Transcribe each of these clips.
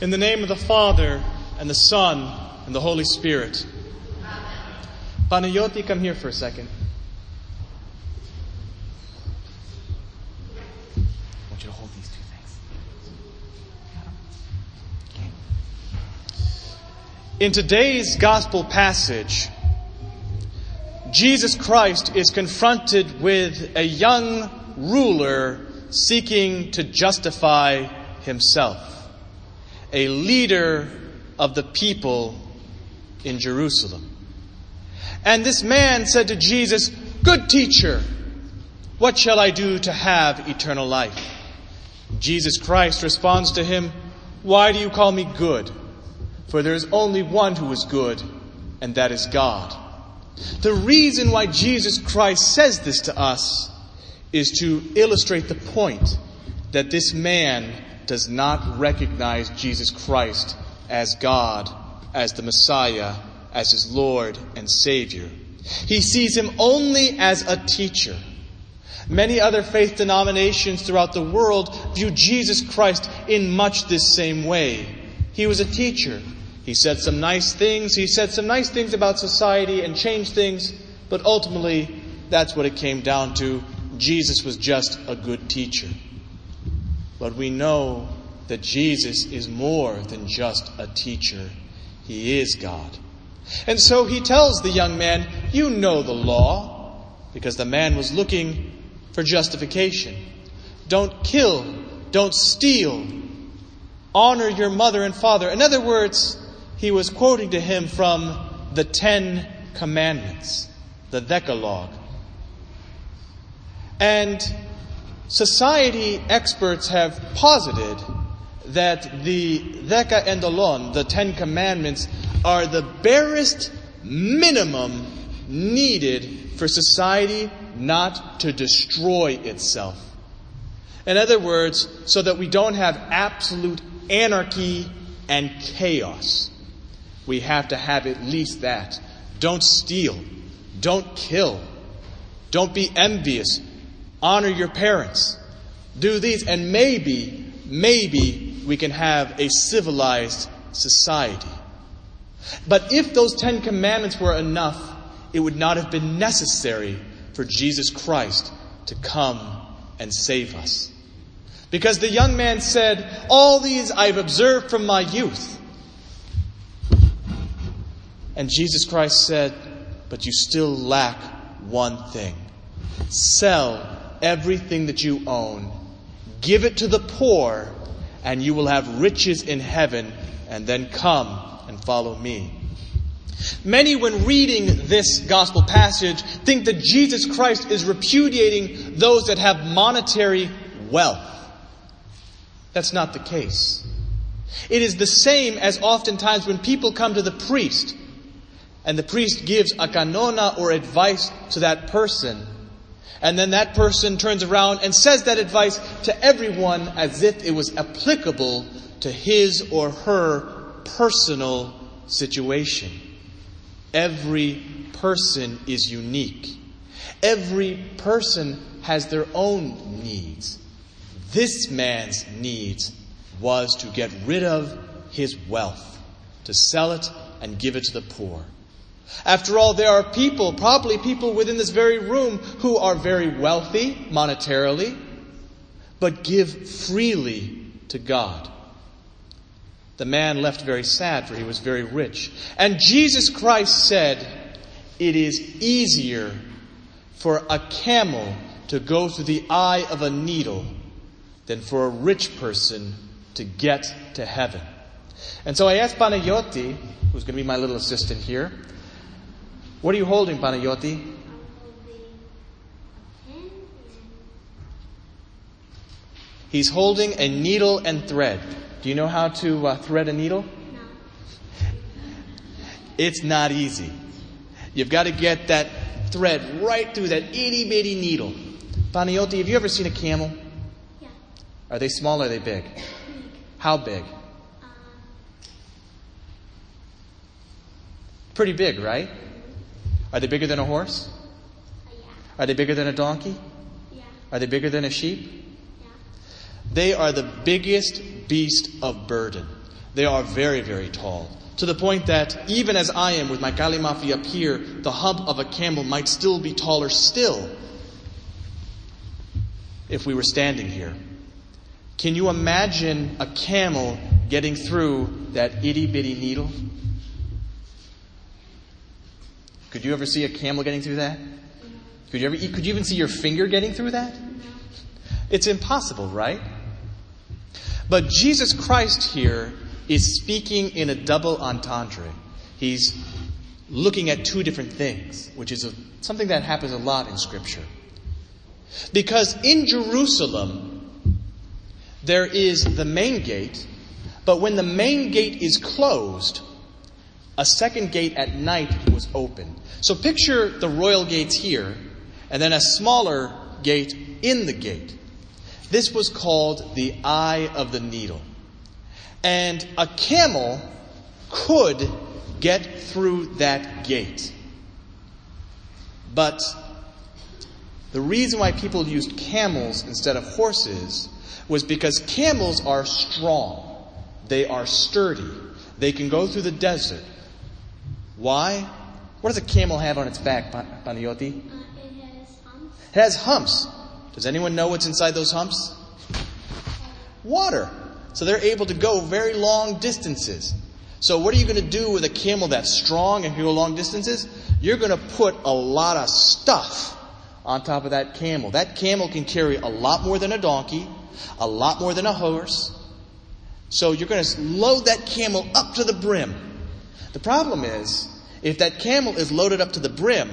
In the name of the Father, and the Son, and the Holy Spirit. Panayoti, come here for a second. I want you to hold these two things. In today's gospel passage, Jesus Christ is confronted with a young ruler seeking to justify himself. A leader of the people in Jerusalem. And this man said to Jesus, "Good teacher, what shall I do to have eternal life?" Jesus Christ responds to him, "Why do you call me good? For there is only one who is good, and that is God." The reason why Jesus Christ says this to us is to illustrate the point that this man does not recognize Jesus Christ as God, as the Messiah, as his Lord and Savior. He sees him only as a teacher. Many other faith denominations throughout the world view Jesus Christ in much this same way. He was a teacher. He said some nice things. He said some nice things about society and changed things. But ultimately, that's what it came down to. Jesus was just a good teacher. But we know that Jesus is more than just a teacher. He is God. And so he tells the young man, "You know the law," because the man was looking for justification. Don't kill, don't steal, honor your mother and father. In other words, he was quoting to him from the 10 Commandments, the Decalogue. And society experts have posited that the Decalogue, the 10 Commandments, are the barest minimum needed for society not to destroy itself. In other words, so that we don't have absolute anarchy and chaos. We have to have at least that. Don't steal. Don't kill. Don't be envious. Honor your parents. Do these, and maybe we can have a civilized society. But if those 10 Commandments were enough, it would not have been necessary for Jesus Christ to come and save us. Because the young man said, "All these I've observed from my youth." And Jesus Christ said, "But you still lack one thing. Sell everything that you own, give it to the poor, and you will have riches in heaven, and then come and follow me." Many, when reading this gospel passage, think that Jesus Christ is repudiating those that have monetary wealth. That's not the case. It is the same as oftentimes when people come to the priest, and the priest gives a canona or advice to that person, and then that person turns around and says that advice to everyone as if it was applicable to his or her personal situation. Every person is unique. Every person has their own needs. This man's needs was to get rid of his wealth, to sell it and give it to the poor. After all, there are people, probably people within this very room, who are very wealthy monetarily, but give freely to God. The man left very sad, for he was very rich. And Jesus Christ said, "It is easier for a camel to go through the eye of a needle than for a rich person to get to heaven." And so I asked Panayoti, who's going to be my little assistant here, what are you holding, Panayoti? I'm holding a pen. He's holding a needle and thread. Do you know how to thread a needle? No. It's not easy. You've got to get that thread right through that itty bitty needle. Panayoti, have you ever seen a camel? Yeah. Are they small or are they big? Big. How big? Pretty big, right? Are they bigger than a horse? Yeah. Are they bigger than a donkey? Yeah. Are they bigger than a sheep? Yeah. They are the biggest beast of burden. They are very, very tall. To the point that even as I am with my kalimafi up here, the hump of a camel might still be taller still if we were standing here. Can you imagine a camel getting through that itty-bitty needle? Could you ever see a camel getting through that? Could you even see your finger getting through that? It's impossible, right? But Jesus Christ here is speaking in a double entendre. He's looking at two different things, which is something that happens a lot in Scripture. Because in Jerusalem, there is the main gate, but when the main gate is closed, a second gate at night was opened. So picture the royal gates here, and then a smaller gate in the gate. This was called the Eye of the Needle. And a camel could get through that gate. But the reason why people used camels instead of horses was because camels are strong. They are sturdy. They can go through the desert. Why? What does a camel have on its back, Panayoti? It has humps. It has humps. Does anyone know what's inside those humps? Water. So they're able to go very long distances. So what are you going to do with a camel that's strong and can go long distances? You're going to put a lot of stuff on top of that camel. That camel can carry a lot more than a donkey, a lot more than a horse. So you're going to load that camel up to the brim. The problem is, if that camel is loaded up to the brim,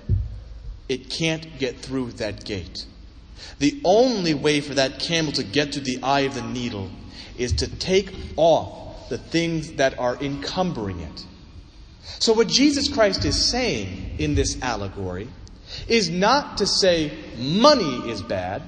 it can't get through that gate. The only way for that camel to get to the eye of the needle is to take off the things that are encumbering it. So what Jesus Christ is saying in this allegory is not to say money is bad,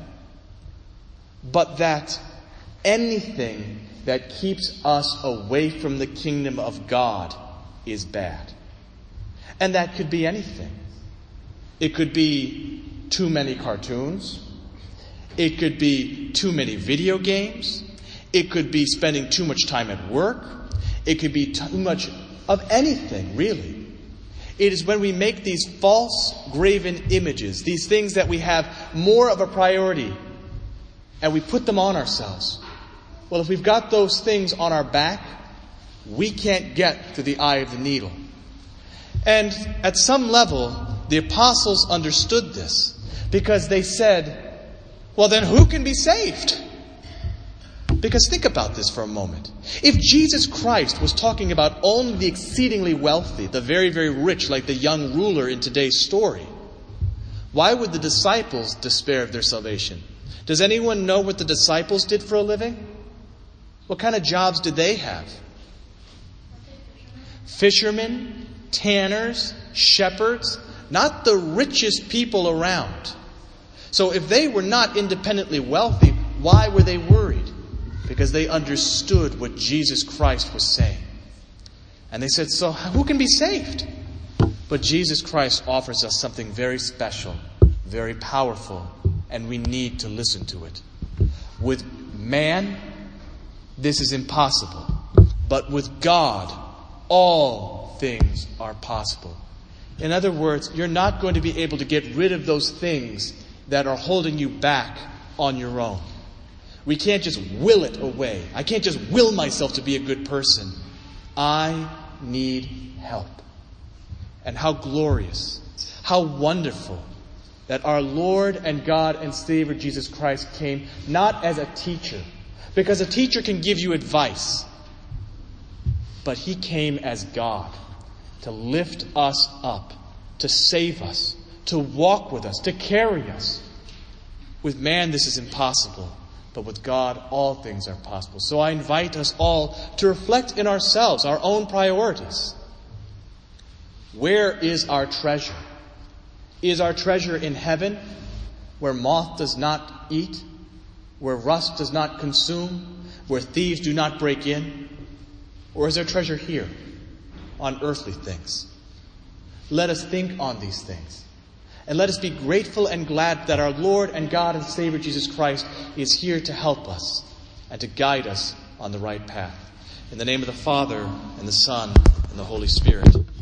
but that anything that keeps us away from the kingdom of God is bad. And that could be anything. It could be too many cartoons. It could be too many video games. It could be spending too much time at work. It could be too much of anything, really. It is when we make these false graven images, these things that we have more of a priority, and we put them on ourselves. Well, if we've got those things on our back, we can't get to the eye of the needle. And at some level, the apostles understood this, because they said, well, then who can be saved? Because think about this for a moment. If Jesus Christ was talking about only the exceedingly wealthy, the very, very rich, like the young ruler in today's story, why would the disciples despair of their salvation? Does anyone know what the disciples did for a living? What kind of jobs did they have? Fishermen, tanners, shepherds, not the richest people around. So if they were not independently wealthy, why were they worried? Because they understood what Jesus Christ was saying. And they said, so who can be saved? But Jesus Christ offers us something very special, very powerful, and we need to listen to it. With man, this is impossible. But with God, all things are possible. In other words, you're not going to be able to get rid of those things that are holding you back on your own. We can't just will it away. I can't just will myself to be a good person. I need help. And how glorious, how wonderful that our Lord and God and Savior Jesus Christ came not as a teacher, because a teacher can give you advice, but He came as God to lift us up, to save us, to walk with us, to carry us. With man, this is impossible. But with God, all things are possible. So I invite us all to reflect in ourselves, our own priorities. Where is our treasure? Is our treasure in heaven, where moth does not eat, where rust does not consume, where thieves do not break in? Or is our treasure here, on earthly things? Let us think on these things. And let us be grateful and glad that our Lord and God and Savior Jesus Christ is here to help us and to guide us on the right path. In the name of the Father, and the Son, and the Holy Spirit.